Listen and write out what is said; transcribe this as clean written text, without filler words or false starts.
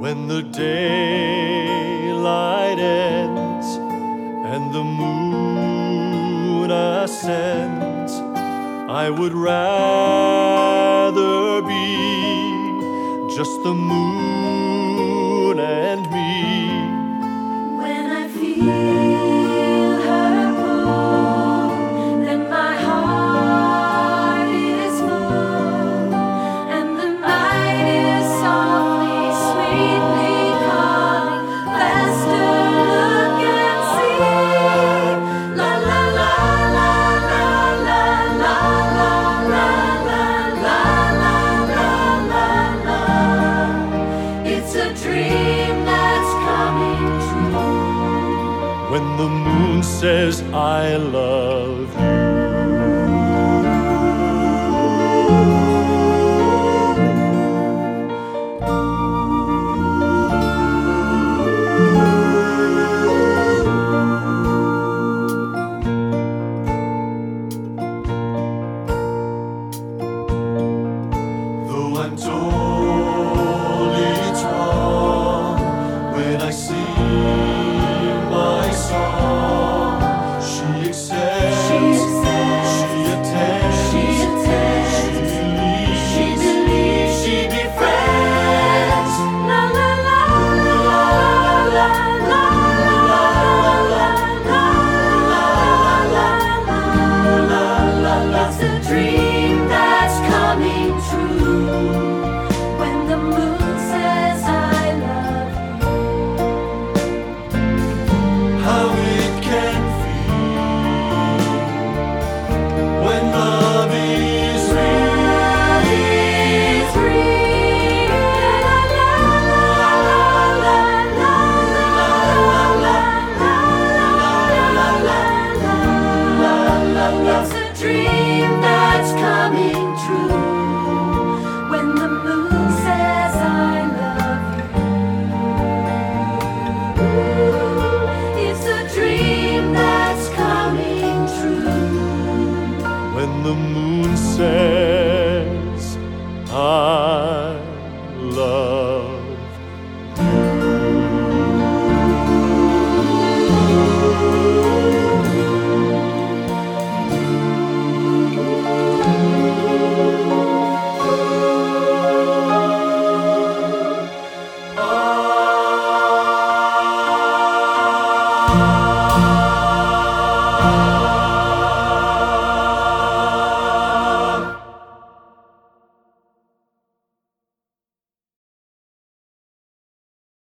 when the daylight ends and the moon ascends, I would rather be just the moon and me. When I feel her pull, then my heart is full, and the night is softly, sweetly calling. Faster, look and see. La la la la la la la la la la la la la. It's a dream that's coming true. When the moon says I love you. Though I'm told it's wrong when I sing my song, she accepts, she attends, she believes, she befriends. La la la la la la la. It's a dream that's coming true. When the moon says I love you. How it can feel when love is real. It's real. La la la la la la. It's a dream that's coming true. When the moon says I love you. It's a dream that's coming true. When the moon says I